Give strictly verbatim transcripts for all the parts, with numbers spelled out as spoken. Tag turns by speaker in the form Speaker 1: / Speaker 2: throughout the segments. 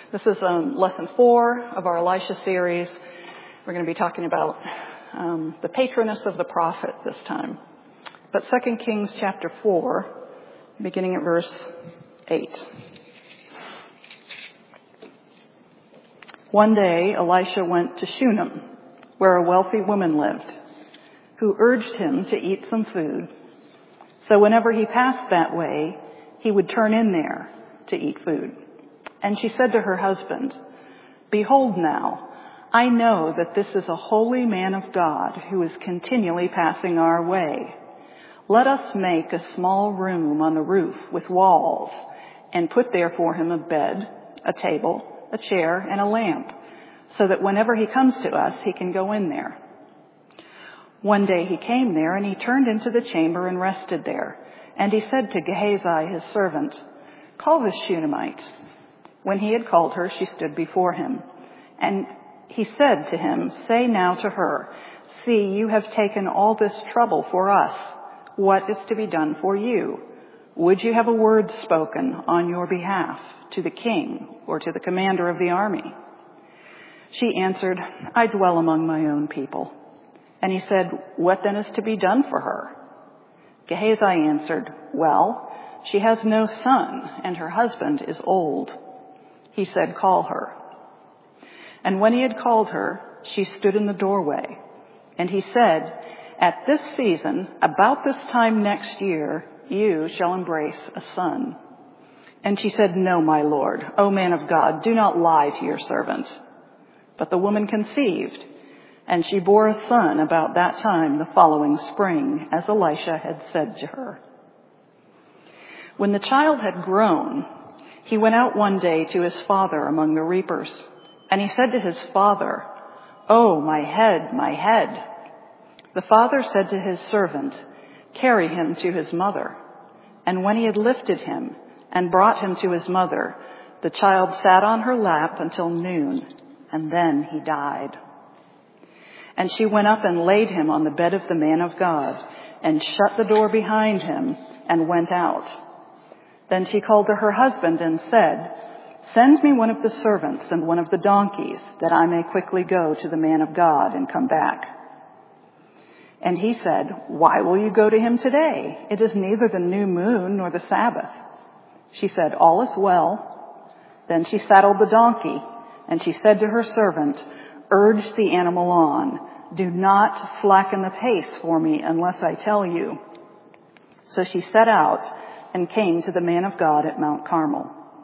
Speaker 1: This is um, lesson four of our Elisha series. We're going to be talking about um, the patroness of the prophet this time. But Second Kings chapter four, beginning at verse eight. One day Elisha went to Shunem, where a wealthy woman lived, who urged him to eat some food. So whenever he passed that way, he would turn in there to eat food. And she said to her husband, "Behold now, I know that this is a holy man of God who is continually passing our way. Let us make a small room on the roof with walls and put there for him a bed, a table, a chair, and a lamp, so that whenever he comes to us, he can go in there." One day he came there, and he turned into the chamber and rested there. And he said to Gehazi, his servant, "Call this Shunammite." When he had called her, she stood before him. And he said to him, "Say now to her, 'See, you have taken all this trouble for us. What is to be done for you? Would you have a word spoken on your behalf to the king or to the commander of the army?" She answered, "I dwell among my own people." And he said, "What then is to be done for her?" Gehazi answered, "Well, she has no son, and her husband is old." He said, "Call her." And when he had called her, she stood in the doorway. And he said, "At this season, about this time next year, you shall embrace a son." And she said, "No, my lord, O man of God, do not lie to your servant." But the woman conceived, and she bore a son about that time the following spring, as Elisha had said to her. When the child had grown, he went out one day to his father among the reapers. And he said to his father, "Oh, my head, my head." The father said to his servant, "Carry him to his mother." And when he had lifted him and brought him to his mother, the child sat on her lap until noon, and then he died. And she went up and laid him on the bed of the man of God, and shut the door behind him, and went out. Then she called to her husband and said, "Send me one of the servants and one of the donkeys, that I may quickly go to the man of God and come back." And he said, "Why will you go to him today? It is neither the new moon nor the Sabbath." She said, "All is well." Then she saddled the donkey, and she said to her servant, "Urge the animal on. Do not slacken the pace for me unless I tell you." So she set out and came to the man of God at Mount Carmel.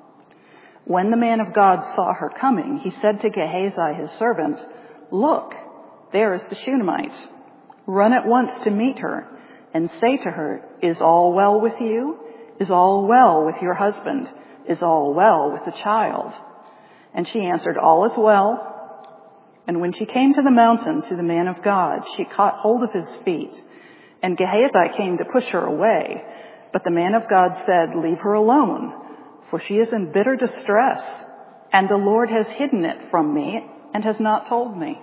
Speaker 1: When the man of God saw her coming, he said to Gehazi, his servant, "Look, there is the Shunammite. Run at once to meet her and say to her, 'Is all well with you? Is all well with your husband? Is all well with the child?'" And she answered, "All is well." And when she came to the mountain to the man of God, she caught hold of his feet. And Gehazi came to push her away. But the man of God said, "Leave her alone, for she is in bitter distress, and the Lord has hidden it from me and has not told me."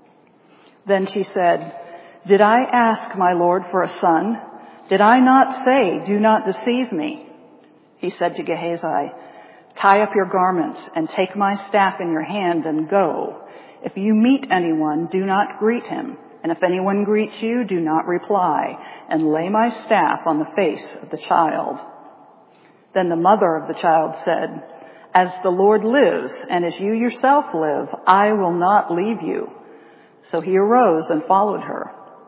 Speaker 1: Then she said, "Did I ask my Lord for a son? Did I not say, 'Do not deceive me'?" He said to Gehazi, "Tie up your garments and take my staff in your hand and go. If you meet anyone, do not greet him. And if anyone greets you, do not reply, and lay my staff on the face of the child." Then the mother of the child said, "As the Lord lives, and as you yourself live, I will not leave you." So he arose and followed her.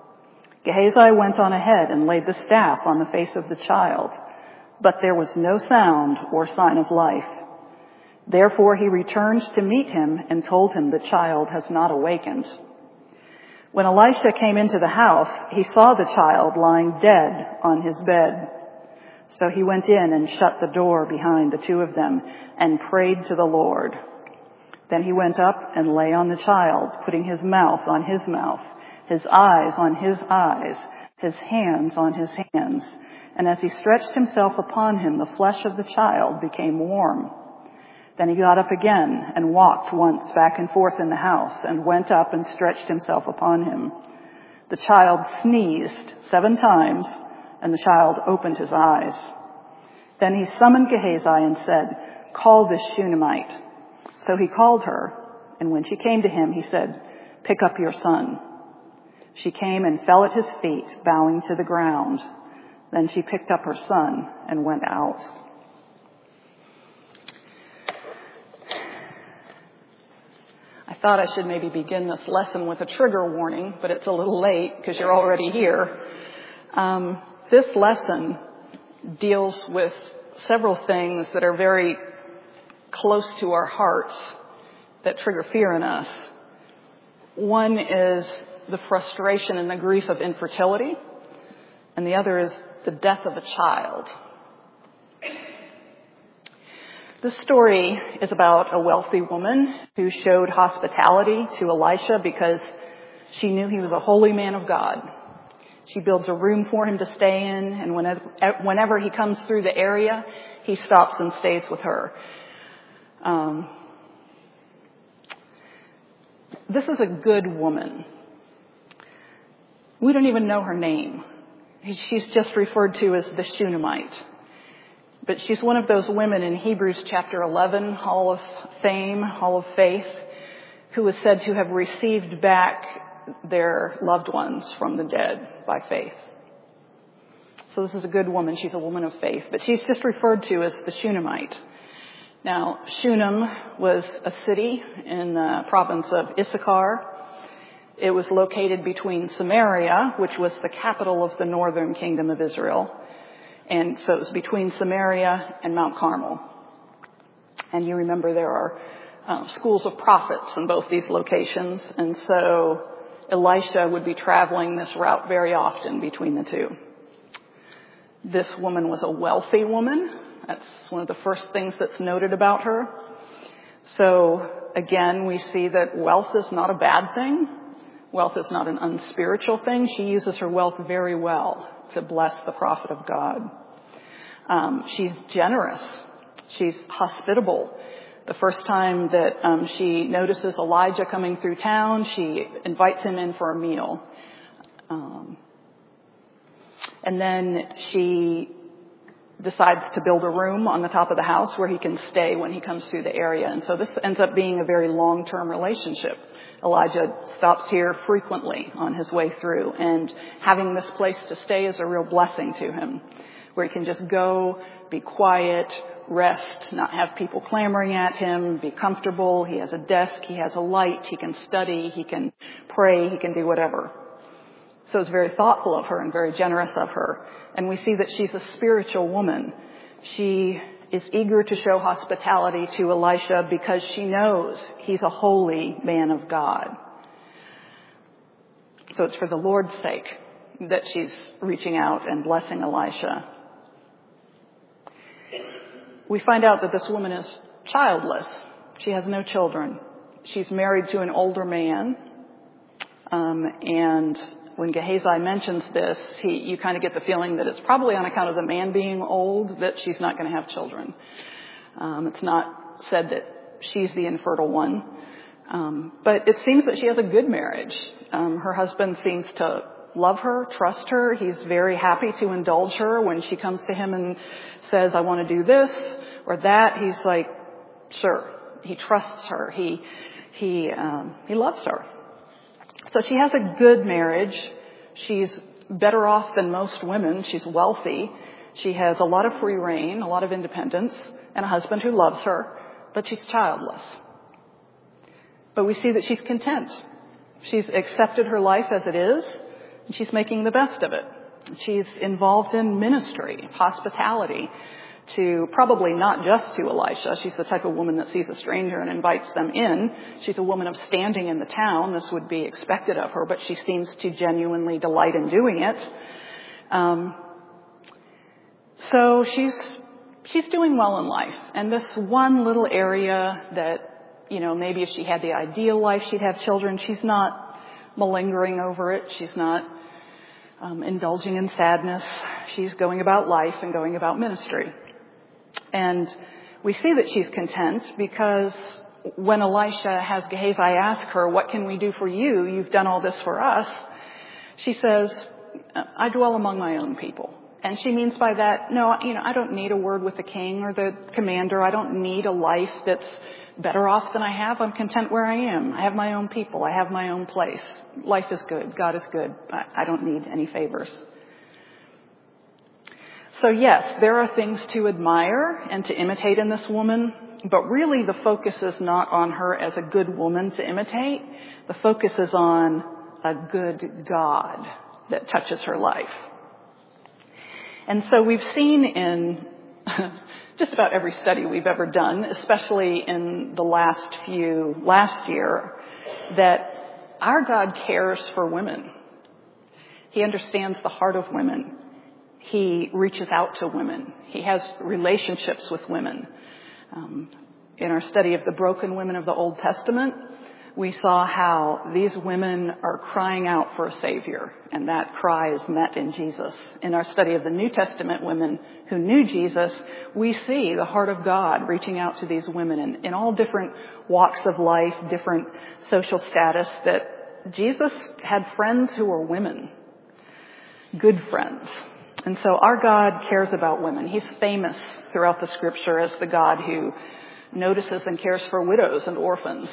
Speaker 1: Gehazi went on ahead and laid the staff on the face of the child, but there was no sound or sign of life. Therefore he returned to meet him and told him, "The child has not awakened." When Elisha came into the house, he saw the child lying dead on his bed. So he went in and shut the door behind the two of them and prayed to the Lord. Then he went up and lay on the child, putting his mouth on his mouth, his eyes on his eyes, his hands on his hands. And as he stretched himself upon him, the flesh of the child became warm. Then he got up again and walked once back and forth in the house, and went up and stretched himself upon him. The child sneezed seven times, and the child opened his eyes. Then he summoned Gehazi and said, "Call this Shunammite." So he called her, and when she came to him, he said, "Pick up your son." She came and fell at his feet, bowing to the ground. Then she picked up her son and went out. I thought I should maybe begin this lesson with a trigger warning, but it's a little late because you're already here. Um, this lesson deals with several things that are very close to our hearts that trigger fear in us. One is the frustration and the grief of infertility, and the other is the death of a child. This story is about a wealthy woman who showed hospitality to Elisha because she knew he was a holy man of God. She builds a room for him to stay in, and whenever, whenever he comes through the area, he stops and stays with her. Um, this is a good woman. We don't even know her name. She's just referred to as the Shunammite. But she's one of those women in Hebrews chapter eleven, Hall of Fame, Hall of Faith, who is said to have received back their loved ones from the dead by faith. So this is a good woman. She's a woman of faith. But she's just referred to as the Shunammite. Now, Shunem was a city in the province of Issachar. It was located between Samaria, which was the capital of the northern kingdom of Israel. And so it was between Samaria and Mount Carmel. And you remember there are uh, schools of prophets in both these locations. And so Elisha would be traveling this route very often between the two. This woman was a wealthy woman. That's one of the first things that's noted about her. So again, we see that wealth is not a bad thing. Wealth is not an unspiritual thing. She uses her wealth very well to bless the prophet of God. Um, she's generous. She's hospitable. The first time that um, she notices Elijah coming through town, she invites him in for a meal. Um, and then she decides to build a room on the top of the house where he can stay when he comes through the area. And so this ends up being a very long-term relationship. Elijah stops here frequently on his way through, and having this place to stay is a real blessing to him, where he can just go, be quiet, rest, not have people clamoring at him, be comfortable. He has a desk, he has a light, he can study, he can pray, he can do whatever. So it's very thoughtful of her and very generous of her. And we see that she's a spiritual woman. She is eager to show hospitality to Elisha because she knows he's a holy man of God. So it's for the Lord's sake that she's reaching out and blessing Elisha. We find out that this woman is childless. She has no children. She's married to an older man. Um, and when Gehazi mentions this, he, you kind of get the feeling that it's probably on account of the man being old that she's not going to have children. Um, it's not said that she's the infertile one. Um, but it seems that she has a good marriage. Um, her husband seems to love her, trust her. He's very happy to indulge her when she comes to him and says, "I want to do this or that." He's like, sure. He trusts her. He, he, um, he loves her. So she has a good marriage. She's better off than most women. She's wealthy. She has a lot of free reign, a lot of independence, and a husband who loves her, but she's childless. But we see that she's content. She's accepted her life as it is, and she's making the best of it. She's involved in ministry, hospitality, to probably not just to Elisha. She's the type of woman that sees a stranger and invites them in. She's a woman of standing in the town. This would be expected of her, but she seems to genuinely delight in doing it. Um, so she's she's doing well in life. And this one little area that, you know, maybe if she had the ideal life, she'd have children. She's not malingering over it. She's not um, indulging in sadness. She's going about life and going about ministry. And we see that she's content because when Elisha has Gehazi ask her, "What can we do for you? You've done all this for us." She says, "I dwell among my own people." And she means by that, no, you know, I don't need a word with the king or the commander. I don't need a life that's better off than I have. I'm content where I am. I have my own people. I have my own place. Life is good. God is good. I, I don't need any favors. So yes, there are things to admire and to imitate in this woman, but really the focus is not on her as a good woman to imitate. The focus is on a good God that touches her life. And so we've seen in just about every study we've ever done, especially in the last few, last year, that our God cares for women. He understands the heart of women. He reaches out to women. He has relationships with women. Um, in our study of the broken women of the Old Testament, we saw how these women are crying out for a Savior, and that cry is met in Jesus. In our study of the New Testament women who knew Jesus, we see the heart of God reaching out to these women in, in all different walks of life, different social status, that Jesus had friends who were women, good friends. And so our God cares about women. He's famous throughout the Scripture as the God who notices and cares for widows and orphans.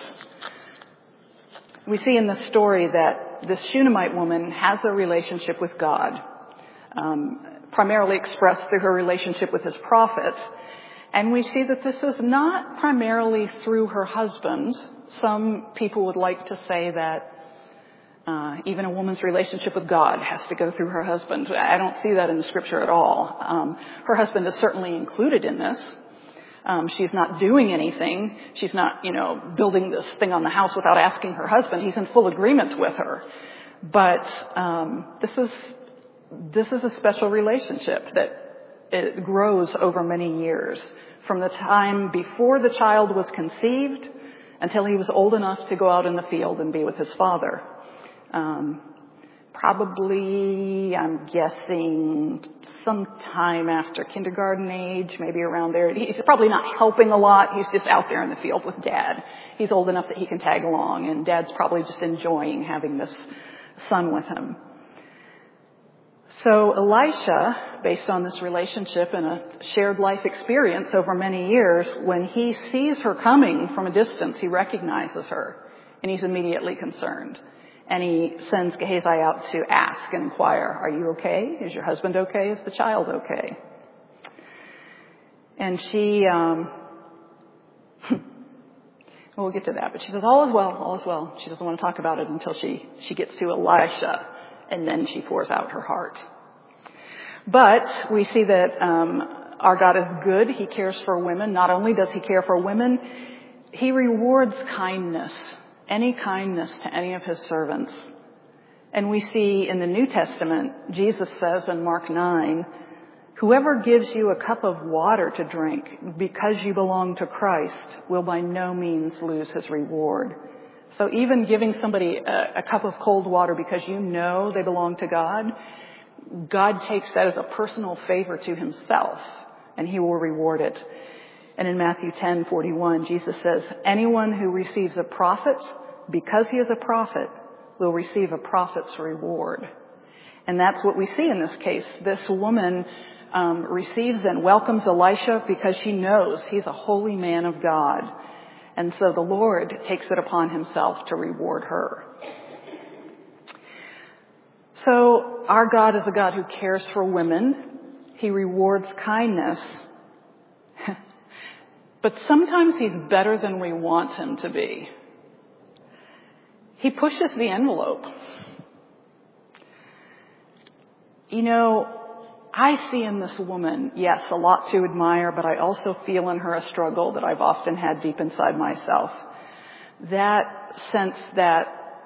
Speaker 1: We see in the story that this Shunammite woman has a relationship with God, um, primarily expressed through her relationship with his prophet. And we see that this is not primarily through her husband. Some people would like to say that uh, even a woman's relationship with God has to go through her husband. I don't see that in the Scripture at all. Um, her husband is certainly included in this. Um, she's not doing anything. She's not, you know, building this thing on the house without asking her husband. He's in full agreement with her. But um, this is this is a special relationship that it grows over many years, from the time before the child was conceived until he was old enough to go out in the field and be with his father. Um, probably, I'm guessing, sometime after kindergarten age, maybe around there. He's probably not helping a lot. He's just out there in the field with Dad. He's old enough that he can tag along, and Dad's probably just enjoying having this son with him. So Elisha, based on this relationship and a shared life experience over many years, when he sees her coming from a distance, he recognizes her, and he's immediately concerned. And he sends Gehazi out to ask and inquire, are you okay? Is your husband okay? Is the child okay? And she, um, we'll get to that, but she says, all is well, all is well. She doesn't want to talk about it until she, she gets to Elisha, and then she pours out her heart. But we see that um, our God is good. He cares for women. Not only does he care for women, he rewards kindness. Any kindness to any of his servants. And we see in the New Testament, Jesus says in Mark nine, whoever gives you a cup of water to drink because you belong to Christ will by no means lose his reward. So even giving somebody a, a cup of cold water because you know they belong to God, God takes that as a personal favor to himself, and he will reward it. And in Matthew ten forty-one, Jesus says, anyone who receives a prophet because he is a prophet will receive a prophet's reward. And that's what we see in this case. This woman um, receives and welcomes Elisha because she knows he's a holy man of God. And so the Lord takes it upon himself to reward her. So our God is a God who cares for women. He rewards kindness. But sometimes he's better than we want him to be. He pushes the envelope. You know, I see in this woman, yes, a lot to admire, but I also feel in her a struggle that I've often had deep inside myself. That sense that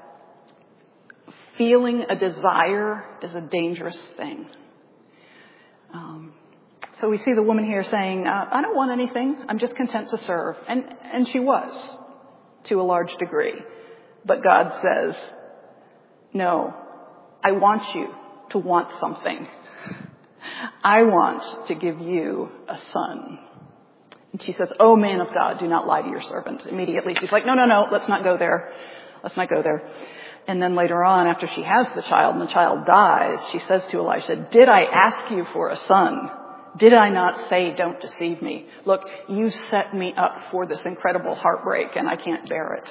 Speaker 1: feeling a desire is a dangerous thing. Um, So we see the woman here saying, uh, I don't want anything. I'm just content to serve. And, and she was, to a large degree. But God says, no, I want you to want something. I want to give you a son. And she says, oh, man of God, do not lie to your servant. Immediately she's like, no, no, no, let's not go there. Let's not go there. And then later on, after she has the child and the child dies, she says to Elisha, did I ask you for a son? Did I not say, don't deceive me? Look, you set me up for this incredible heartbreak and I can't bear it.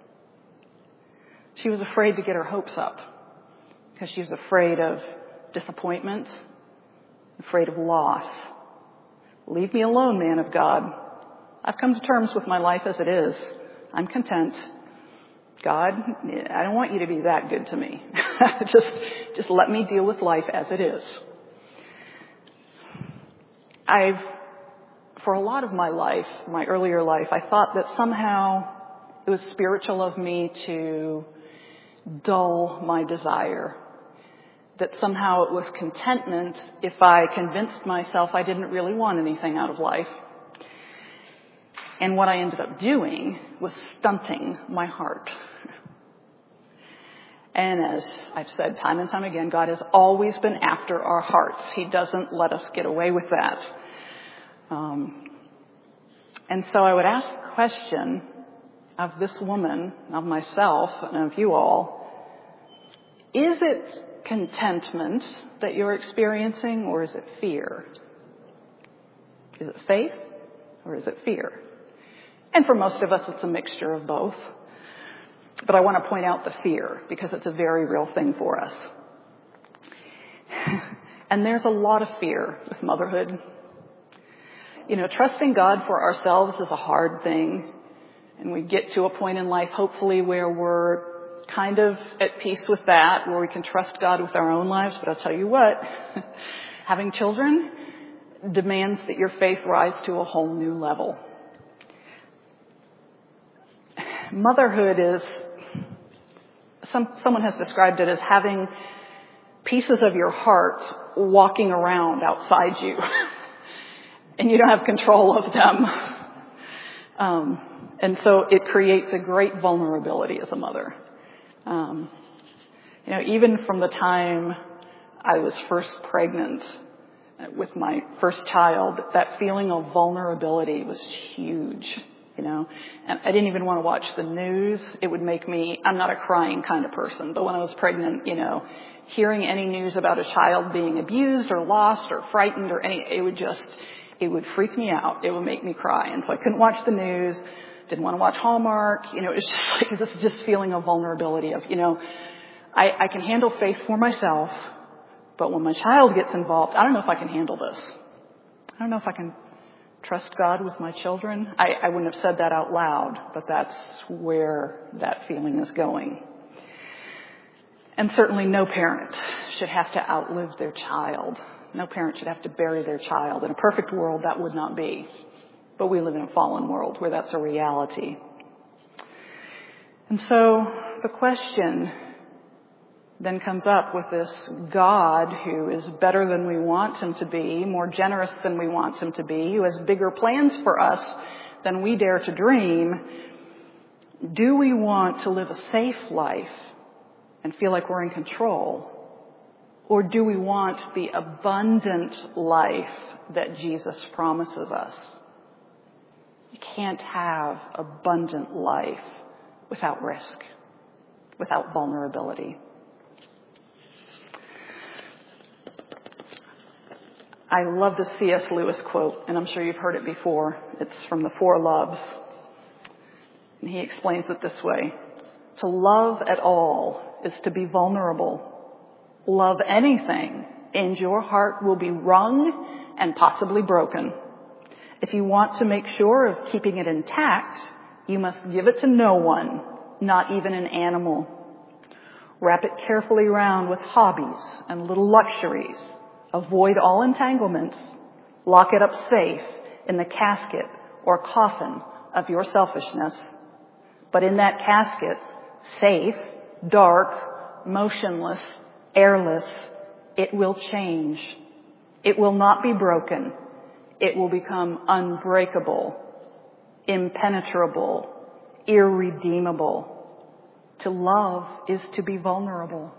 Speaker 1: She was afraid to get her hopes up because she was afraid of disappointment, afraid of loss. Leave me alone, man of God. I've come to terms with my life as it is. I'm content. God, I don't want you to be that good to me. just, just let me deal with life as it is. I've, for a lot of my life, my earlier life, I thought that somehow it was spiritual of me to dull my desire. That somehow it was contentment if I convinced myself I didn't really want anything out of life. And what I ended up doing was stunting my heart. And as I've said time and time again, God has always been after our hearts. He doesn't let us get away with that. Um, and so I would ask the question of this woman, of myself, and of you all, is it contentment that you're experiencing, or is it fear? Is it faith, or is it fear? And for most of us, it's a mixture of both. But I want to point out the fear, because it's a very real thing for us. And there's a lot of fear with motherhood. You know, trusting God for ourselves is a hard thing. And we get to a point in life, hopefully, where we're kind of at peace with that, where we can trust God with our own lives. But I'll tell you what, having children demands that your faith rise to a whole new level. Motherhood is, some, someone has described it as having pieces of your heart walking around outside you. And you don't have control of them. Um, and so it creates a great vulnerability as a mother. Um, you know, even from the time I was first pregnant with my first child, that feeling of vulnerability was huge. You know, and I didn't even want to watch the news. It would make me, I'm not a crying kind of person, but when I was pregnant, you know, hearing any news about a child being abused or lost or frightened or any, it would just, it would freak me out. It would make me cry. And so I couldn't watch the news, didn't want to watch Hallmark. You know, it was just like this just feeling of vulnerability of, you know, I, I can handle faith for myself, but when my child gets involved, I don't know if I can handle this. I don't know if I can trust God with my children. I, I wouldn't have said that out loud, but that's where that feeling is going. And certainly no parent should have to outlive their child. No parent should have to bury their child. In a perfect world, that would not be. But we live in a fallen world where that's a reality. And so the question then comes up with this God who is better than we want him to be, more generous than we want him to be, who has bigger plans for us than we dare to dream. Do we want to live a safe life and feel like we're in control? Or do we want the abundant life that Jesus promises us? You can't have abundant life without risk, without vulnerability. I love the C S Lewis quote, and I'm sure you've heard it before. It's from The Four Loves. And he explains it this way. To love at all is to be vulnerable. Love anything, and your heart will be wrung and possibly broken. If you want to make sure of keeping it intact, you must give it to no one, not even an animal. Wrap it carefully around with hobbies and little luxuries. Avoid all entanglements. Lock it up safe in the casket or coffin of your selfishness. But in that casket, safe, dark, motionless, airless, it will change. It will not be broken. It will become unbreakable, impenetrable, irredeemable. To love is to be vulnerable.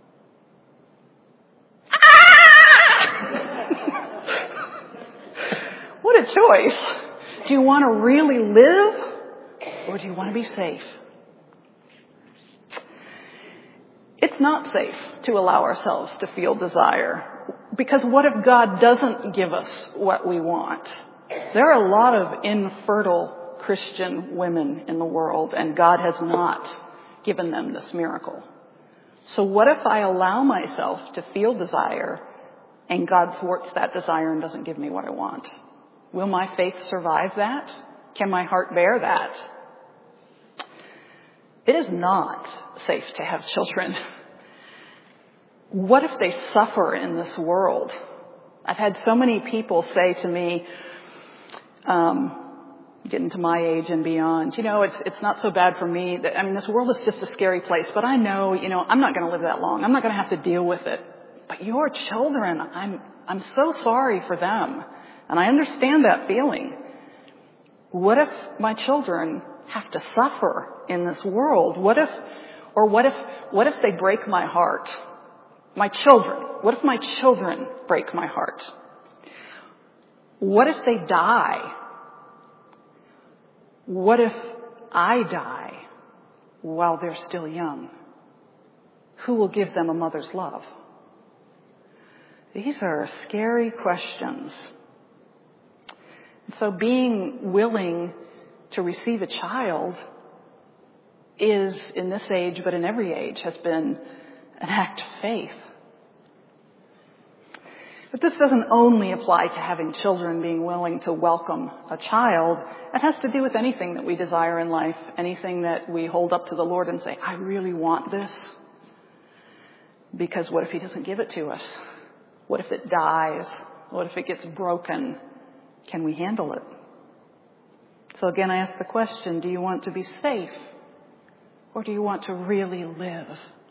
Speaker 1: What a choice. Do you want to really live, or do you want to be safe? It's not safe to allow ourselves to feel desire. Because what if God doesn't give us what we want? There are a lot of infertile Christian women in the world, and God has not given them this miracle. So what if I allow myself to feel desire and God thwarts that desire and doesn't give me what I want? Will my faith survive that? Can my heart bear that? It is not safe to have children. What if they suffer in this world? I've had so many people say to me, um, getting to my age and beyond, you know, it's it's not so bad for me. I mean, this world is just a scary place, but I know, you know, I'm not going to live that long. I'm not going to have to deal with it. But your children, I'm I'm so sorry for them. And I understand that feeling. What if my children have to suffer in this world? What if, or what if, what if they break my heart? My children. What if my children break my heart? What if they die? What if I die while they're still young? Who will give them a mother's love? These are scary questions. So being willing to receive a child is, in this age, but in every age, has been an act of faith. But this doesn't only apply to having children, being willing to welcome a child. It has to do with anything that we desire in life, anything that we hold up to the Lord and say, I really want this. Because what if He doesn't give it to us? What if it dies? What if it gets broken? Can we handle it? So again, I ask the question, do you want to be safe? Or do you want to really live?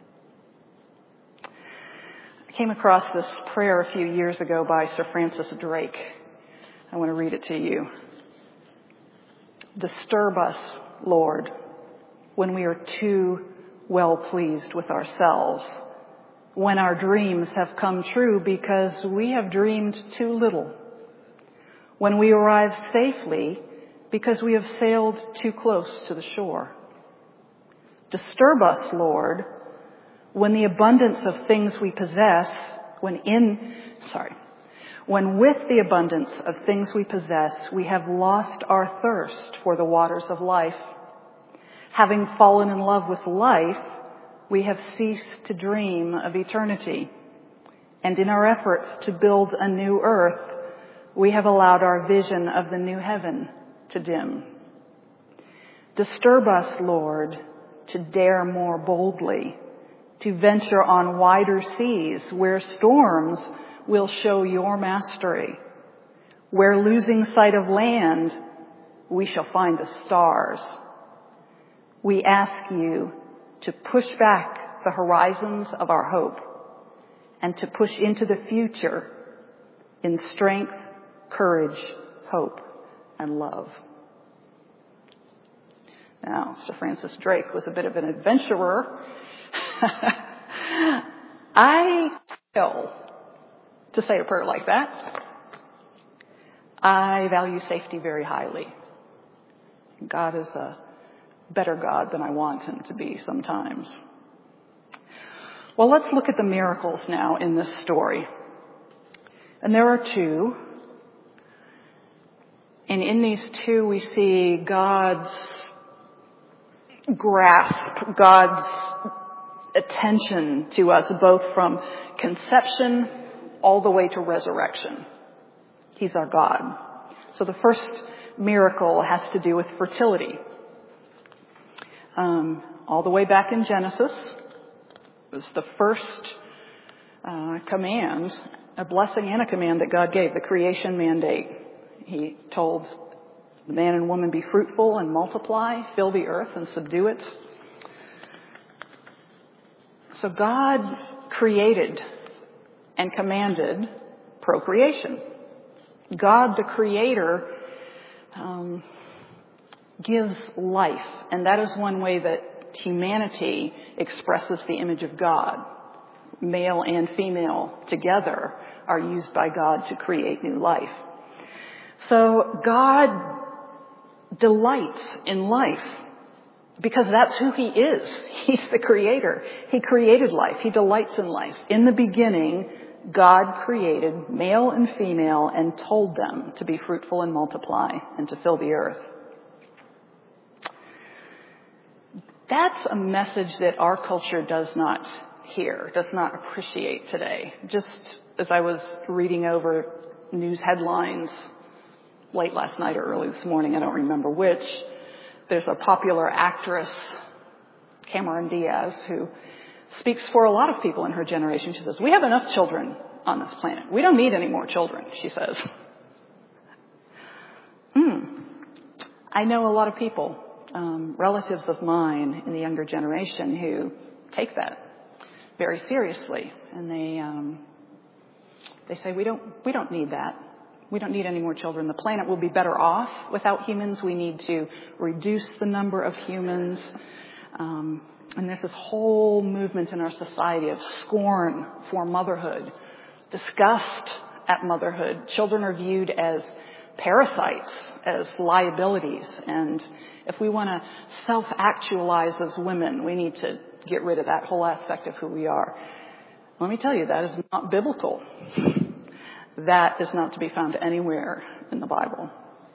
Speaker 1: I came across this prayer a few years ago by Sir Francis Drake. I want to read it to you. Disturb us, Lord, when we are too well pleased with ourselves, when our dreams have come true because we have dreamed too little, when we arrive safely because we have sailed too close to the shore. Disturb us, Lord, when the abundance of things we possess, when in, sorry, when with the abundance of things we possess, we have lost our thirst for the waters of life. Having fallen in love with life, we have ceased to dream of eternity. And in our efforts to build a new earth, we have allowed our vision of the new heaven to dim. Disturb us, Lord, to dare more boldly, to venture on wider seas where storms will show your mastery, where losing sight of land, we shall find the stars. We ask you to push back the horizons of our hope and to push into the future in strength, courage, hope, and love. Now, Sir Francis Drake was a bit of an adventurer. I fail to say a prayer like that. I value safety very highly. God is a better God than I want Him to be sometimes. Well, let's look at the miracles now in this story. And there are two. And in these two, we see God's grasp, God's attention to us, both from conception all the way to resurrection. He's our God. So the first miracle has to do with fertility. Um, all the way back in Genesis, it was the first uh, command, a blessing and a command that God gave, the creation mandate. He told the man and woman, be fruitful and multiply, fill the earth and subdue it. So God created and commanded procreation. God, the Creator, um, gives life. And that is one way that humanity expresses the image of God. Male and female together are used by God to create new life. So God delights in life because that's who He is. He's the Creator. He created life. He delights in life. In the beginning, God created male and female and told them to be fruitful and multiply and to fill the earth. That's a message that our culture does not hear, does not appreciate today. Just as I was reading over news headlines late last night or early this morning, I don't remember which, there's a popular actress, Cameron Diaz, who speaks for a lot of people in her generation. She says, "We have enough children on this planet. We don't need any more children," she says. Hmm. I know a lot of people, um, relatives of mine in the younger generation, who take that very seriously, and they um, they say, "We don't we don't need that. We don't need any more children. The planet will be better off without humans. We need to reduce the number of humans." Um, and there's this whole movement in our society of scorn for motherhood, disgust at motherhood. Children are viewed as parasites, as liabilities. And if we want to self-actualize as women, we need to get rid of that whole aspect of who we are. Let me tell you, that is not biblical. That is not to be found anywhere in the Bible.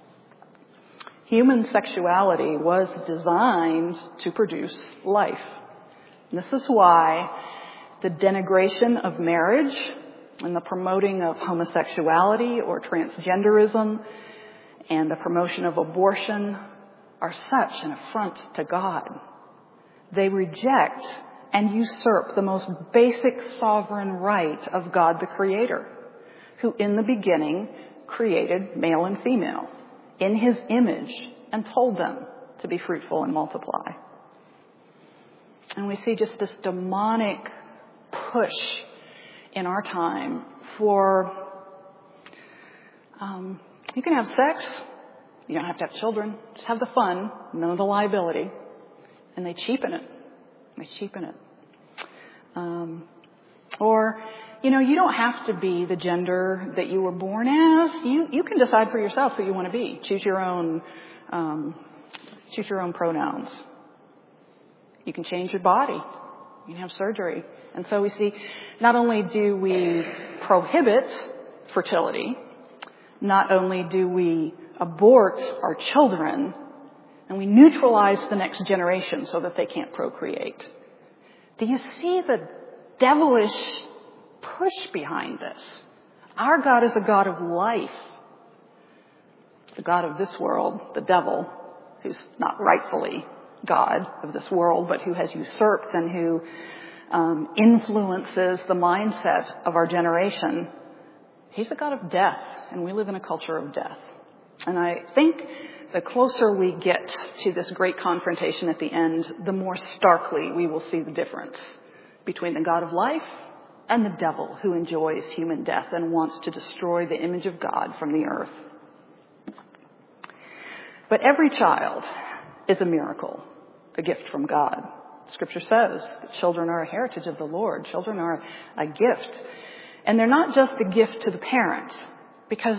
Speaker 1: Human sexuality was designed to produce life. And this is why the denigration of marriage and the promoting of homosexuality or transgenderism and the promotion of abortion are such an affront to God. They reject and usurp the most basic sovereign right of God the Creator, who in the beginning created male and female in his image and told them to be fruitful and multiply. And we see just this demonic push in our time for, um, you can have sex, you don't have to have children, just have the fun, none of the liability. And they cheapen it. They cheapen it. Um, or, you know, you don't have to be the gender that you were born as. You you can decide for yourself who you want to be. Choose your own um, choose your own pronouns. You can change your body. You can have surgery. And so we see, not only do we prohibit fertility, not only do we abort our children, and we neutralize the next generation so that they can't procreate. Do you see the devilish push behind this? Our God is a God of life. The God of this world, the devil, who's not rightfully God of this world, but who has usurped and who um, influences the mindset of our generation, he's a God of death, and we live in a culture of death. And I think the closer we get to this great confrontation at the end, the more starkly we will see the difference between the God of life and the devil, who enjoys human death and wants to destroy the image of God from the earth. But every child is a miracle, a gift from God. Scripture says that children are a heritage of the Lord. Children are a gift. And they're not just a gift to the parents, because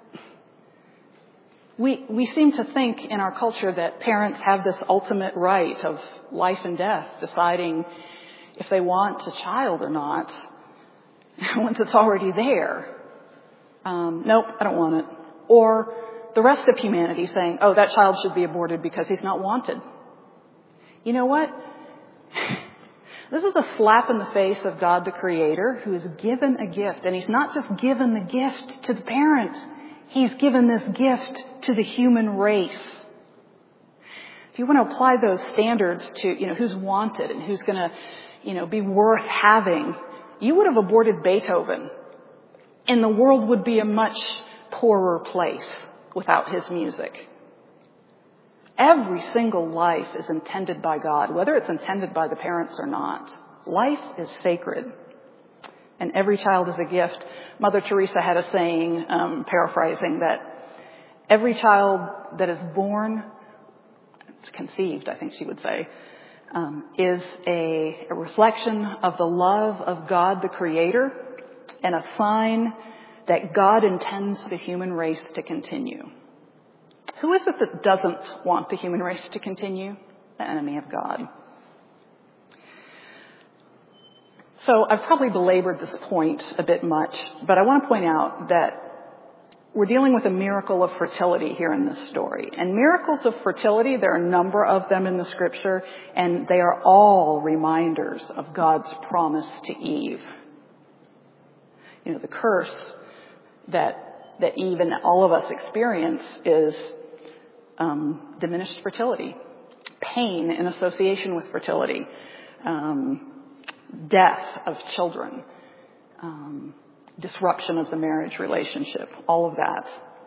Speaker 1: we we seem to think in our culture that parents have this ultimate right of life and death, deciding if they want a child or not, once it's already there. Um, nope, I don't want it. Or the rest of humanity saying, oh, that child should be aborted because he's not wanted. You know what? This is a slap in the face of God the Creator, who is given a gift. And he's not just given the gift to the parents. He's given this gift to the human race. If you want to apply those standards to, you know, who's wanted and who's going to, you know, be worth having, you would have aborted Beethoven, and the world would be a much poorer place without his music. Every single life is intended by God, whether it's intended by the parents or not. Life is sacred, and every child is a gift. Mother Teresa had a saying, um, paraphrasing, that every child that is born, it's conceived, I think she would say, um, is a, a reflection of the love of God the Creator and a sign that God intends the human race to continue. Who is it that doesn't want the human race to continue? The enemy of God. So I've probably belabored this point a bit much, but I want to point out that we're dealing with a miracle of fertility here in this story. And miracles of fertility, there are a number of them in the scripture, and they are all reminders of God's promise to Eve. You know, the curse that, that Eve and all of us experience is um, diminished fertility, pain in association with fertility, um, death of children, um, disruption of the marriage relationship, all of that.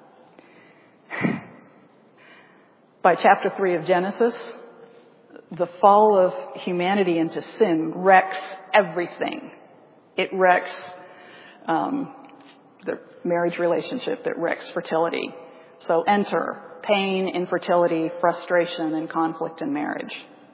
Speaker 1: By chapter three of Genesis, the fall of humanity into sin wrecks everything. It wrecks um, the marriage relationship, that wrecks fertility. So enter pain, infertility, frustration, and conflict in marriage.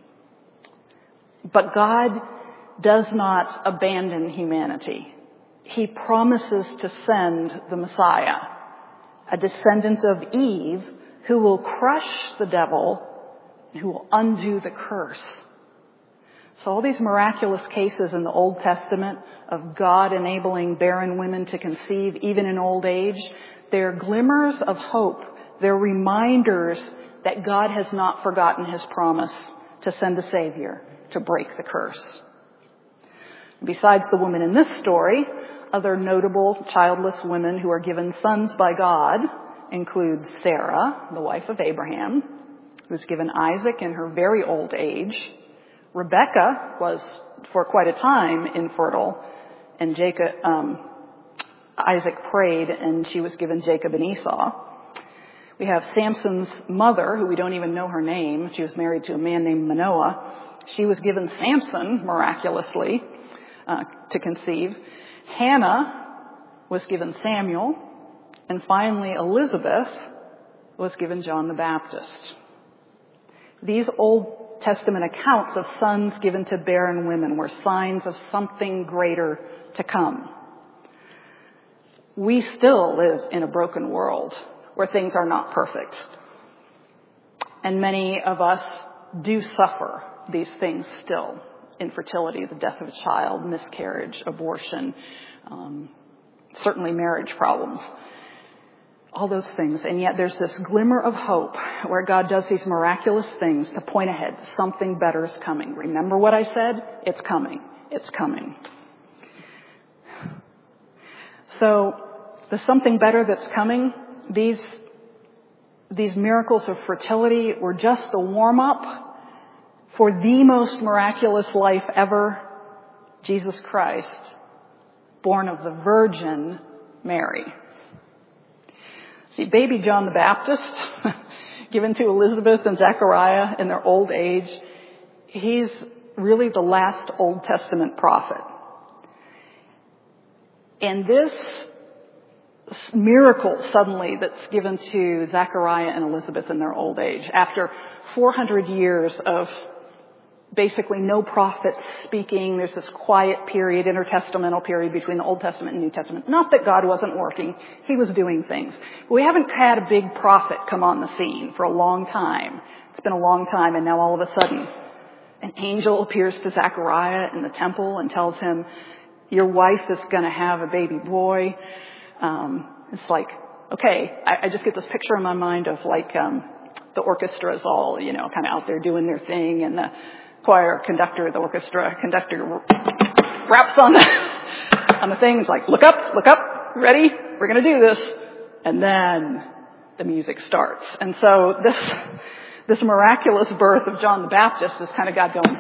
Speaker 1: But God does not abandon humanity. He promises to send the Messiah, a descendant of Eve, who will crush the devil and who will undo the curse. So all these miraculous cases in the Old Testament of God enabling barren women to conceive even in old age, they're glimmers of hope. They're reminders that God has not forgotten his promise to send a Savior to break the curse. Besides the woman in this story, other notable childless women who are given sons by God include Sarah, the wife of Abraham, who was given Isaac in her very old age. Rebekah was for quite a time infertile, and Jacob, um, Isaac prayed, and she was given Jacob and Esau. We have Samson's mother, who we don't even know her name. She was married to a man named Manoah. She was given Samson miraculously uh, to conceive. Hannah was given Samuel, and finally Elizabeth was given John the Baptist. These Old Testament accounts of sons given to barren women were signs of something greater to come. We still live in a broken world where things are not perfect. And many of us do suffer these things still. Infertility, the death of a child, miscarriage, abortion, um, certainly marriage problems, all those things. And yet there's this glimmer of hope where God does these miraculous things to point ahead. Something better is coming. Remember what I said? It's coming. It's coming. So the something better that's coming, these, these miracles of fertility were just the warm-up for the most miraculous life ever, Jesus Christ, born of the Virgin Mary. See, baby John the Baptist, given to Elizabeth and Zechariah in their old age, he's really the last Old Testament prophet. And this miracle suddenly that's given to Zechariah and Elizabeth in their old age, after four hundred years of basically no prophets speaking. There's this quiet period, intertestamental period between the Old Testament and New Testament. Not that God wasn't working. He was doing things. But we haven't had a big prophet come on the scene for a long time. It's been a long time, and now all of a sudden an angel appears to Zechariah in the temple and tells him, your wife is going to have a baby boy. Um, it's like, okay, I, I just get this picture in my mind of like um, the orchestra is all, you know, kind of out there doing their thing, and the choir conductor, the orchestra conductor raps on the, on the thing. It's like, look up, look up, ready? We're going to do this. And then the music starts. And so this, this miraculous birth of John the Baptist is kind of God going,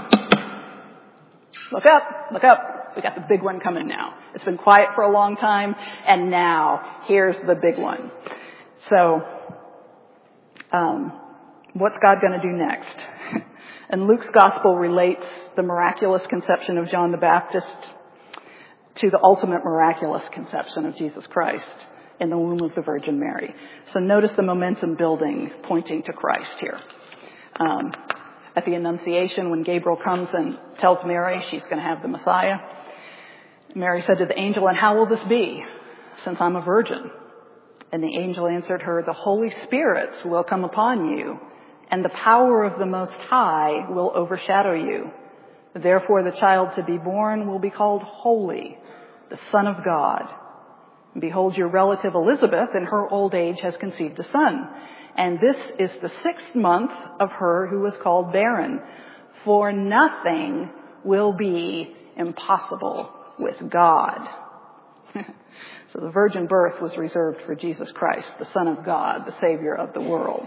Speaker 1: look up, look up. We got the big one coming now. It's been quiet for a long time, and now here's the big one. So, um, what's God going to do next? And Luke's gospel relates the miraculous conception of John the Baptist to the ultimate miraculous conception of Jesus Christ in the womb of the Virgin Mary. So notice the momentum building pointing to Christ here. Um, at the Annunciation, when Gabriel comes and tells Mary she's going to have the Messiah, Mary said to the angel, and how will this be, since I'm a virgin? And the angel answered her, the Holy Spirit will come upon you, and the power of the Most High will overshadow you. Therefore, the child to be born will be called Holy, the Son of God. And behold, your relative Elizabeth in her old age has conceived a son. And this is the sixth month of her who was called barren. For nothing will be impossible with God. So the virgin birth was reserved for Jesus Christ, the Son of God, the Savior of the world.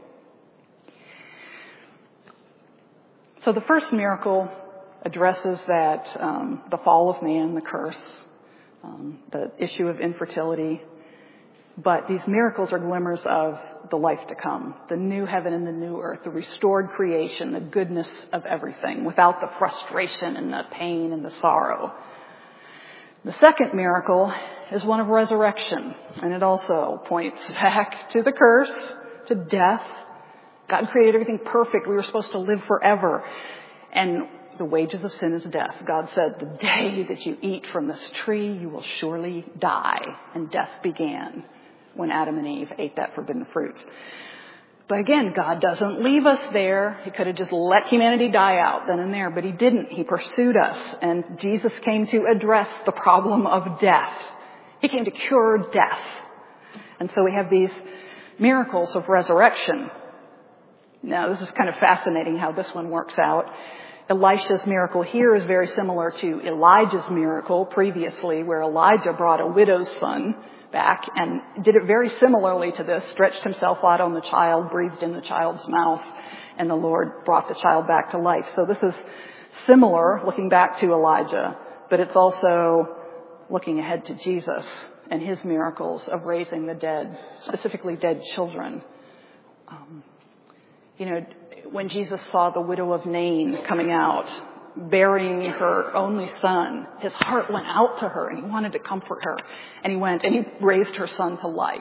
Speaker 1: So the first miracle addresses that um, the fall of man, the curse, um, the issue of infertility. But these miracles are glimmers of the life to come, the new heaven and the new earth, the restored creation, the goodness of everything, without the frustration and the pain and the sorrow. The second miracle is one of resurrection, and it also points back to the curse, to death. God created everything perfect. We were supposed to live forever. And the wages of sin is death. God said, the day that you eat from this tree, you will surely die. And death began when Adam and Eve ate that forbidden fruit. But again, God doesn't leave us there. He could have just let humanity die out then and there, but he didn't. He pursued us, and Jesus came to address the problem of death. He came to cure death. And so we have these miracles of resurrection. Now, this is kind of fascinating how this one works out. Elisha's miracle here is very similar to Elijah's miracle previously, where Elijah brought a widow's son back and did it very similarly to this, stretched himself out on the child, breathed in the child's mouth, and the Lord brought the child back to life. So this is similar, looking back to Elijah, but it's also looking ahead to Jesus and his miracles of raising the dead, specifically dead children. Um, you know, when Jesus saw the widow of Nain coming out, burying her only son, his heart went out to her and he wanted to comfort her. And he went and he raised her son to life.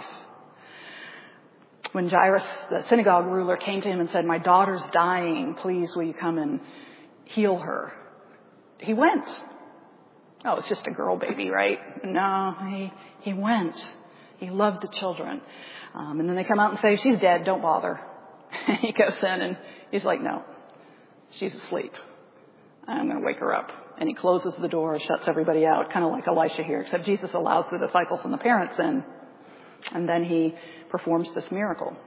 Speaker 1: When Jairus, the synagogue ruler, came to him and said, my daughter's dying, please will you come and heal her? He went. Oh, it's just a girl baby, right? No, he, he went. He loved the children. Um, and then they come out and say, she's dead, don't bother. He goes in and he's like, no, she's asleep. I'm going to wake her up. And he closes the door, shuts everybody out, kind of like Elisha here, except Jesus allows the disciples and the parents in. And then he performs this miracle.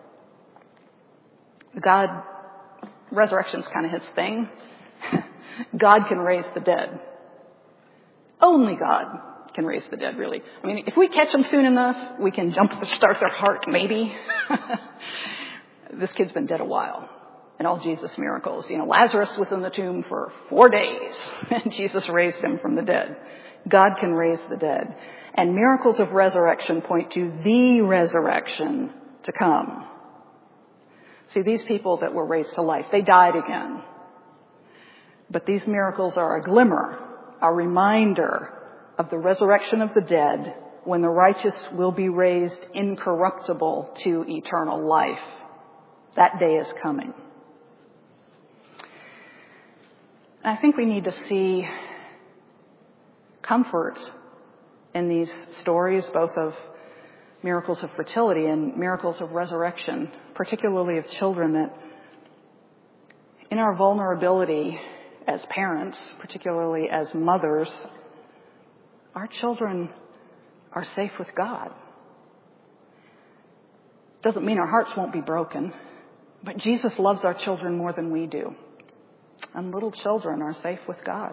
Speaker 1: God, resurrection's kind of his thing. God can raise the dead. Only God can raise the dead, really. I mean, if we catch them soon enough, we can jump start their heart, maybe. This kid's been dead a while. And all Jesus' miracles. You know, Lazarus was in the tomb for four days, and Jesus raised him from the dead. God can raise the dead. And miracles of resurrection point to the resurrection to come. See, these people that were raised to life, they died again. But these miracles are a glimmer, a reminder of the resurrection of the dead when the righteous will be raised incorruptible to eternal life. That day is coming. I think we need to see comfort in these stories, both of miracles of fertility and miracles of resurrection, particularly of children, that in our vulnerability as parents, particularly as mothers, our children are safe with God. Doesn't mean our hearts won't be broken, but Jesus loves our children more than we do. And little children are safe with God.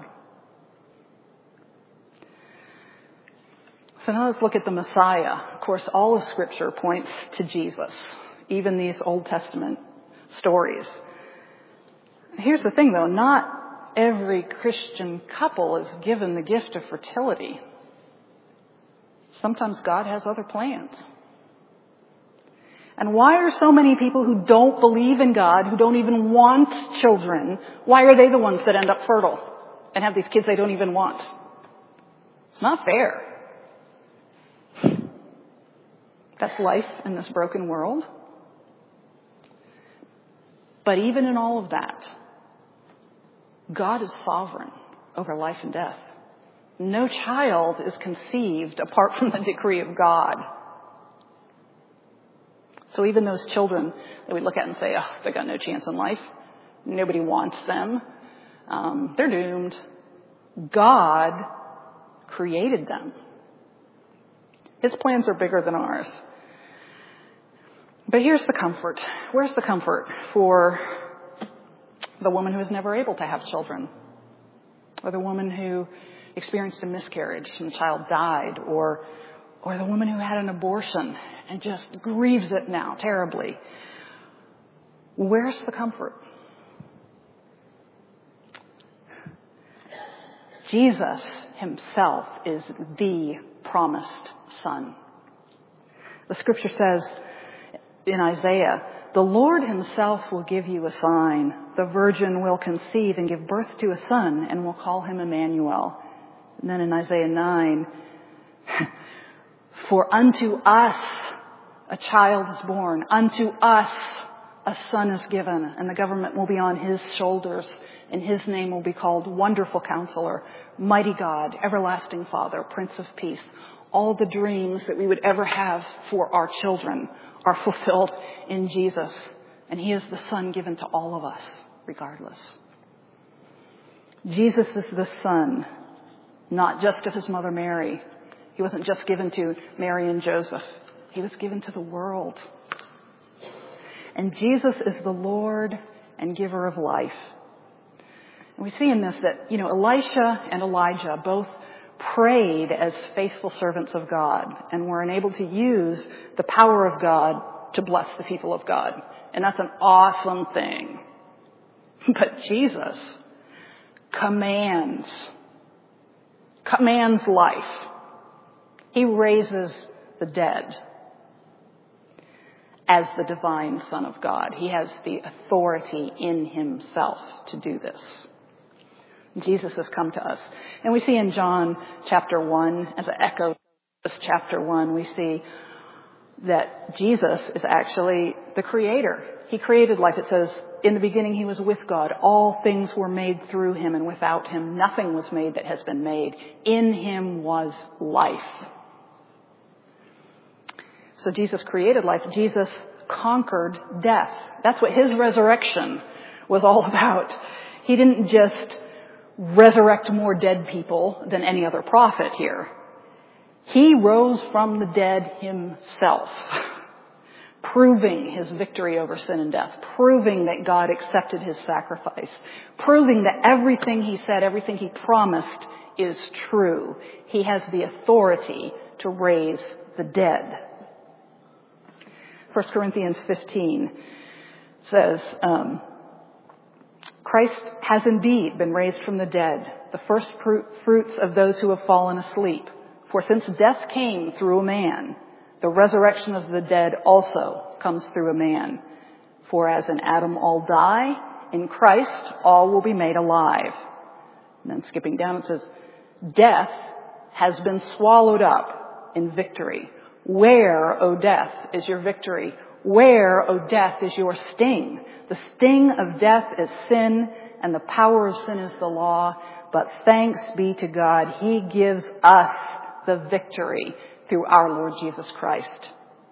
Speaker 1: So now let's look at the Messiah. Of course, all of Scripture points to Jesus, even these Old Testament stories. Here's the thing, though. Not every Christian couple is given the gift of fertility. Sometimes God has other plans. And why are so many people who don't believe in God, who don't even want children, why are they the ones that end up fertile and have these kids they don't even want? It's not fair. That's life in this broken world. But even in all of that, God is sovereign over life and death. No child is conceived apart from the decree of God. So even those children that we look at and say, oh, they got no chance in life, nobody wants them, Um, they're doomed. God created them. His plans are bigger than ours. But here's the comfort. Where's the comfort for the woman who was never able to have children? Or the woman who experienced a miscarriage and the child died? Or, or the woman who had an abortion and just grieves it now terribly? Where's the comfort? Jesus himself is the promised son. The scripture says in Isaiah, the Lord himself will give you a sign. The virgin will conceive and give birth to a son and will call him Emmanuel. And then in Isaiah nine, for unto us a child is born, unto us a son is given, and the government will be on his shoulders, and his name will be called Wonderful Counselor, Mighty God, Everlasting Father, Prince of Peace. All the dreams that we would ever have for our children are fulfilled in Jesus, and he is the son given to all of us, regardless. Jesus is the son, not just of his mother Mary. He wasn't just given to Mary and Joseph. He was given to the world. And Jesus is the Lord and giver of life. And we see in this that, you know, Elisha and Elijah both prayed as faithful servants of God and were enabled to use the power of God to bless the people of God. And that's an awesome thing. But Jesus commands, commands life. He raises the dead. As the divine Son of God, he has the authority in himself to do this. Jesus has come to us. And we see in John chapter one, as an echo of this chapter one, we see that Jesus is actually the creator. He created life. It says, in the beginning he was with God. All things were made through him, and without him nothing was made that has been made. In him was life. So Jesus created life. Jesus conquered death. That's what his resurrection was all about. He didn't just resurrect more dead people than any other prophet here. He rose from the dead himself, proving his victory over sin and death, proving that God accepted his sacrifice, proving that everything he said, everything he promised is true. He has the authority to raise the dead. First Corinthians fifteen says, um, Christ has indeed been raised from the dead, the first fruits of those who have fallen asleep. For since death came through a man, the resurrection of the dead also comes through a man. For as in Adam all die, in Christ all will be made alive. And then skipping down it says, death has been swallowed up in victory. Where, O death, is your victory? Where, O death, is your sting? The sting of death is sin, and the power of sin is the law. But thanks be to God, he gives us the victory through our Lord Jesus Christ.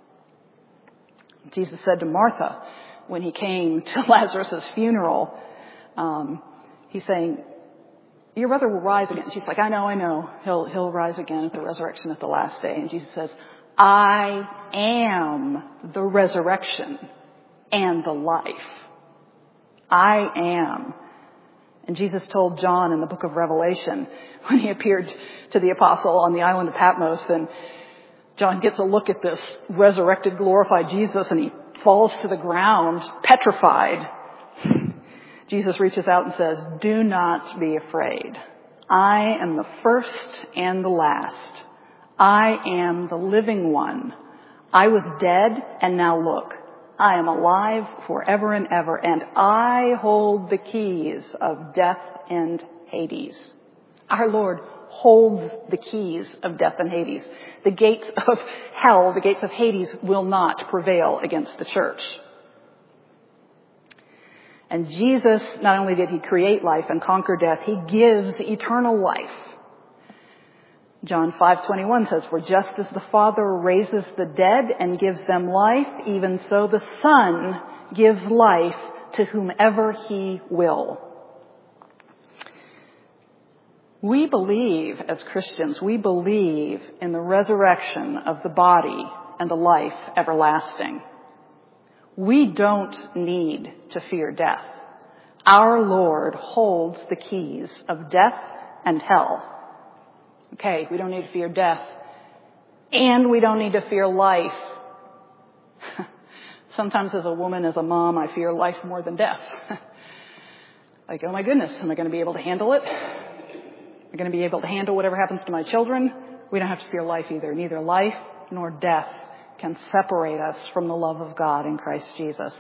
Speaker 1: Jesus said to Martha when he came to Lazarus' funeral, um, he's saying, your brother will rise again. She's like, I know, I know. He'll, he'll rise again at the resurrection at the last day. And Jesus says, I am the resurrection and the life. I am. And Jesus told John in the book of Revelation when he appeared to the apostle on the island of Patmos, and John gets a look at this resurrected, glorified Jesus, and he falls to the ground, petrified. Jesus reaches out and says, do not be afraid. I am the first and the last. I am the living one. I was dead, and now look, I am alive forever and ever, and I hold the keys of death and Hades. Our Lord holds the keys of death and Hades. The gates of hell, the gates of Hades, will not prevail against the church. And Jesus, not only did he create life and conquer death, he gives eternal life. John five twenty-one says, for just as the Father raises the dead and gives them life, even so the Son gives life to whomever he will. We believe, as Christians, we believe in the resurrection of the body and the life everlasting. We don't need to fear death. Our Lord holds the keys of death and hell. Okay, we don't need to fear death, and we don't need to fear life. Sometimes as a woman, as a mom, I fear life more than death. Like, oh my goodness, am I going to be able to handle it? Am I going to be able to handle whatever happens to my children? We don't have to fear life either. Neither life nor death can separate us from the love of God in Christ Jesus.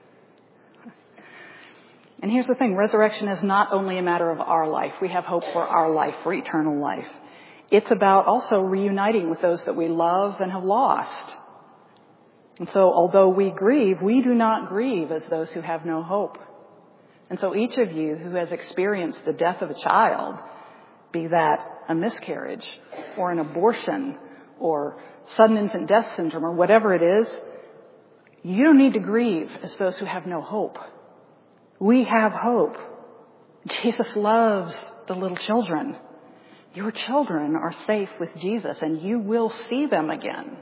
Speaker 1: And here's the thing, resurrection is not only a matter of our life. We have hope for our life, for eternal life. It's about also reuniting with those that we love and have lost. And so although we grieve, we do not grieve as those who have no hope. And so each of you who has experienced the death of a child, be that a miscarriage or an abortion or sudden infant death syndrome or whatever it is, you don't need to grieve as those who have no hope. We have hope. Jesus loves the little children. Your children are safe with Jesus, and you will see them again.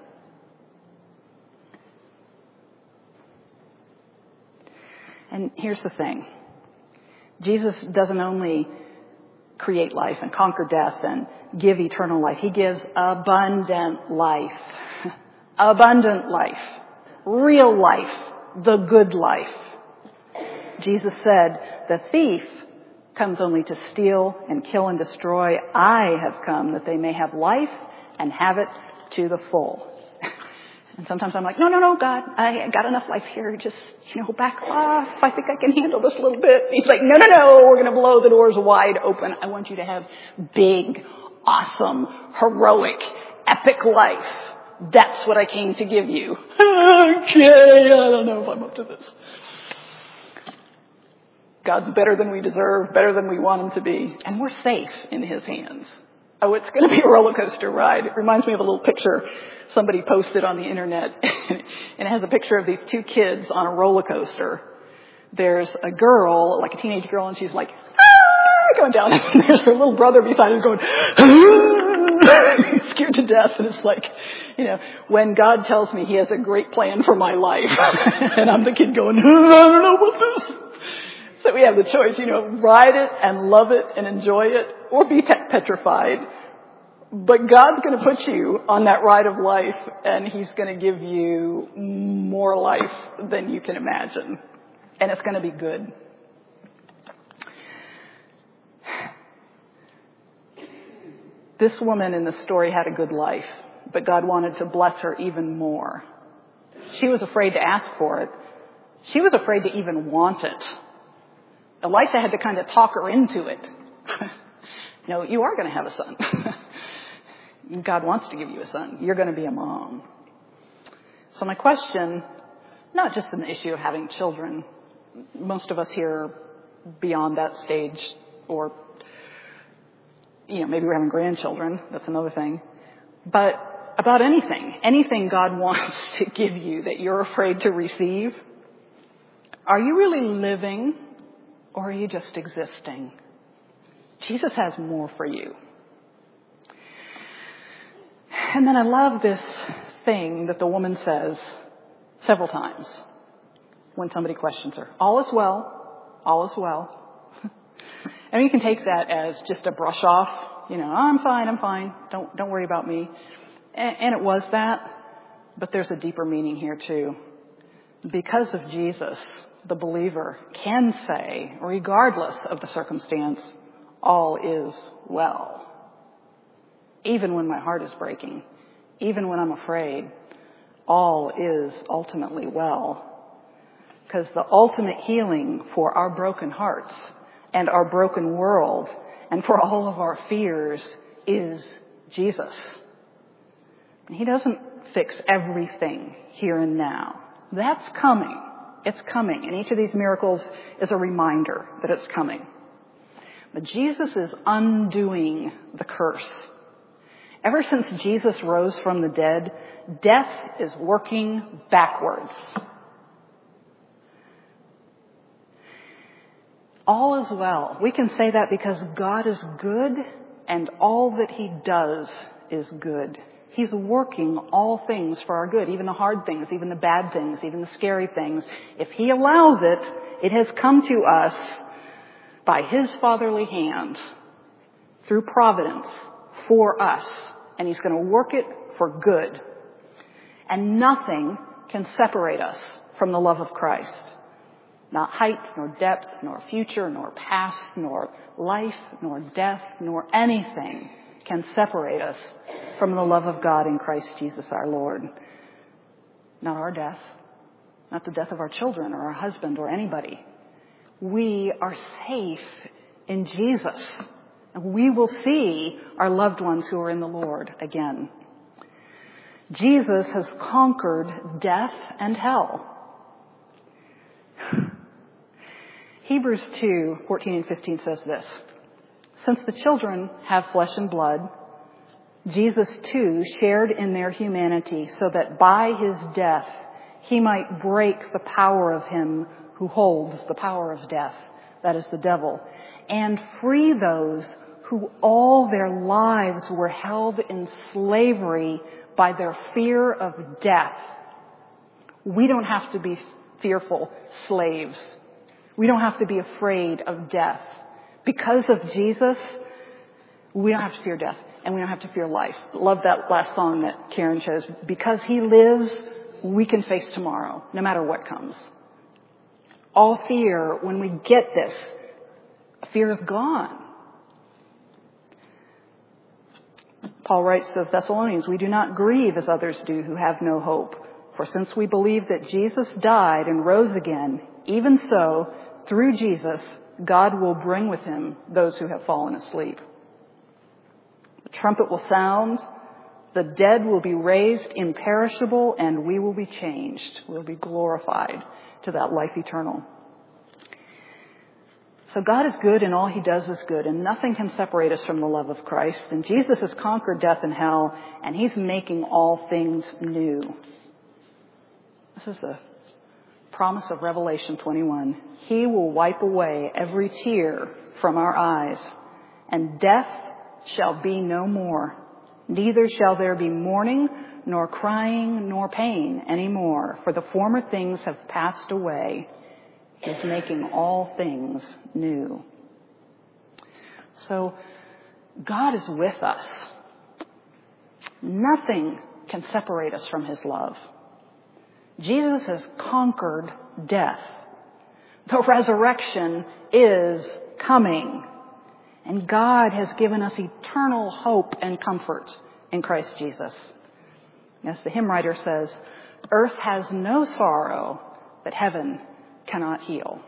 Speaker 1: And here's the thing. Jesus doesn't only create life and conquer death and give eternal life. He gives abundant life. Abundant life. Real life. The good life. Jesus said, the thief comes only to steal and kill and destroy. I have come that they may have life and have it to the full. And sometimes I'm like, no, no, no, God, I got enough life here. Just, you know, back off. I think I can handle this a little bit. He's like, no, no, no, we're going to blow the doors wide open. I want you to have big, awesome, heroic, epic life. That's what I came to give you. Okay, I don't know if I'm up to this. God's better than we deserve, better than we want him to be, and we're safe in his hands. Oh, it's going to be a roller coaster ride. It reminds me of a little picture somebody posted on the internet, and it has a picture of these two kids on a roller coaster. There's a girl, like a teenage girl, and she's like, ah, going down, and there's her little brother beside her going, ah, scared to death, and it's like, you know, when God tells me he has a great plan for my life, and I'm the kid going, ah, I don't know about this. So we have the choice, you know, ride it and love it and enjoy it, or be petrified. But God's going to put you on that ride of life, and he's going to give you more life than you can imagine. And it's going to be good. This woman in the story had a good life, but God wanted to bless her even more. She was afraid to ask for it. She was afraid to even want it. Elisha had to kind of talk her into it. No, you are going to have a son. God wants to give you a son. You're going to be a mom. So my question, not just in the issue of having children, most of us here are beyond that stage, or, you know, maybe we're having grandchildren. That's another thing. But about anything, anything God wants to give you that you're afraid to receive, are you really living? Or are you just existing? Jesus has more for you. And then I love this thing that the woman says several times when somebody questions her. All is well. All is well. And you can take that as just a brush off. You know, oh, I'm fine, I'm fine. Don't, don't worry about me. And, and it was that. But there's a deeper meaning here too. Because of Jesus, the believer can say, regardless of the circumstance, all is well. Even when my heart is breaking, even when I'm afraid, all is ultimately well. Because the ultimate healing for our broken hearts and our broken world and for all of our fears is Jesus. And he doesn't fix everything here and now. That's coming. It's coming. And each of these miracles is a reminder that it's coming. But Jesus is undoing the curse. Ever since Jesus rose from the dead, death is working backwards. All is well. We can say that because God is good and all that he does is good. He's working all things for our good, even the hard things, even the bad things, even the scary things. If he allows it, it has come to us by his fatherly hand, through providence, for us. And he's going to work it for good. And nothing can separate us from the love of Christ. Not height, nor depth, nor future, nor past, nor life, nor death, nor anything can separate us from the love of God in Christ Jesus our Lord. Not our death, not the death of our children or our husband or anybody. We are safe in Jesus, and we will see our loved ones who are in the Lord again. Jesus has conquered death and hell. Hebrews two, fourteen and fifteen says this: since the children have flesh and blood, Jesus too shared in their humanity so that by his death he might break the power of him who holds the power of death, that is the devil, and free those who all their lives were held in slavery by their fear of death. We don't have to be fearful slaves. We don't have to be afraid of death. Because of Jesus, we don't have to fear death, and we don't have to fear life. Love that last song that Karen chose. Because he lives, we can face tomorrow, no matter what comes. All fear, when we get this, fear is gone. Paul writes to the Thessalonians, we do not grieve as others do who have no hope. For since we believe that Jesus died and rose again, even so, through Jesus, God will bring with him those who have fallen asleep. The trumpet will sound, the dead will be raised imperishable, and we will be changed. We'll be glorified to that life eternal. So God is good and all he does is good, and nothing can separate us from the love of Christ. And Jesus has conquered death and hell, and he's making all things new. This is the promise of Revelation twenty-one. He will wipe away every tear from our eyes, and death shall be no more. Neither shall there be mourning, nor crying, nor pain anymore, for the former things have passed away. He's making all things new. So God is with us. Nothing can separate us from his love. Jesus has conquered death. The resurrection is coming. And God has given us eternal hope and comfort in Christ Jesus. As the hymn writer says, earth has no sorrow that heaven cannot heal.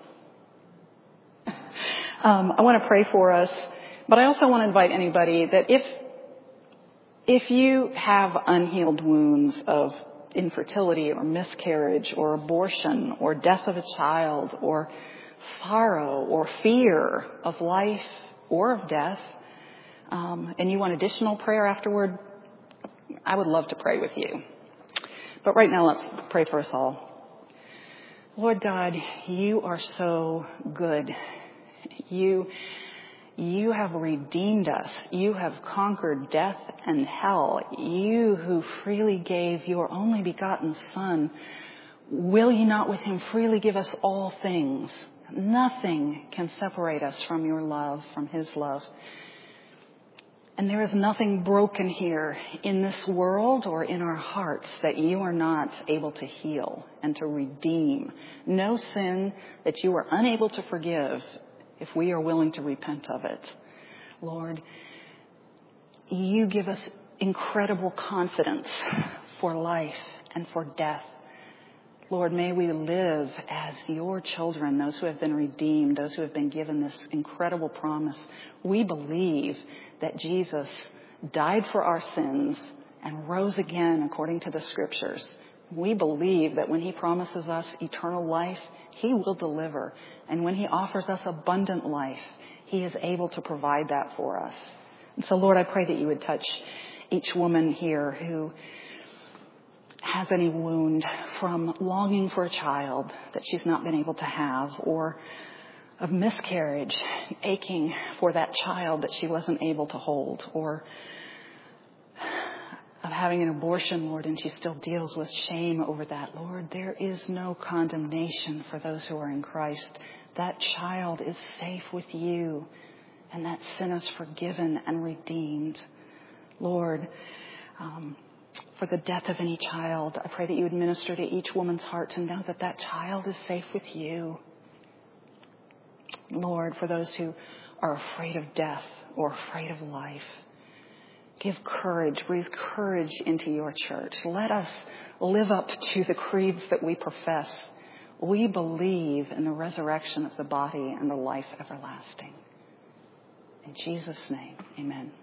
Speaker 1: um, I want to pray for us, but I also want to invite anybody that if if you have unhealed wounds of infertility or miscarriage or abortion or death of a child or sorrow or fear of life or of death, um, and you want additional prayer afterward, I would love to pray with you. But right now, let's pray for us all. Lord God, you are so good. You, you have redeemed us. You have conquered death and hell. You who freely gave your only begotten Son, will you not with him freely give us all things? Nothing can separate us from your love, from his love. And there is nothing broken here in this world or in our hearts that you are not able to heal and to redeem. No sin that you are unable to forgive if we are willing to repent of it. Lord, you give us incredible confidence for life and for death. Lord, may we live as your children, those who have been redeemed, those who have been given this incredible promise. We believe that Jesus died for our sins and rose again according to the scriptures. We believe that when he promises us eternal life, he will deliver. And when he offers us abundant life, he is able to provide that for us. And so, Lord, I pray that you would touch each woman here who has any wound from longing for a child that she's not been able to have, or of miscarriage, aching for that child that she wasn't able to hold, or of having an abortion, Lord, and she still deals with shame over that. Lord, there is no condemnation for those who are in Christ. That child is safe with you, and that sin is forgiven and redeemed. Lord, um, for the death of any child, I pray that you would minister to each woman's heart to know that that child is safe with you. Lord, for those who are afraid of death or afraid of life, give courage, breathe courage into your church. Let us live up to the creeds that we profess. We believe in the resurrection of the body and the life everlasting. In Jesus' name, amen.